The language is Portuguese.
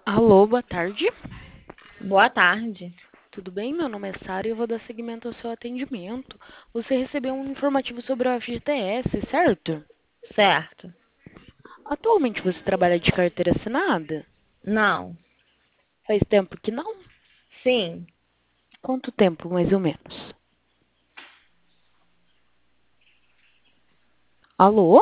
Alô, boa tarde. Boa tarde. Tudo bem? Meu nome é Sara e eu vou dar seguimento ao seu atendimento. Você recebeu um informativo sobre o FGTS, certo? Certo. Atualmente você trabalha de carteira assinada? Não. Faz tempo que não? Sim. Quanto tempo, mais ou menos? Alô?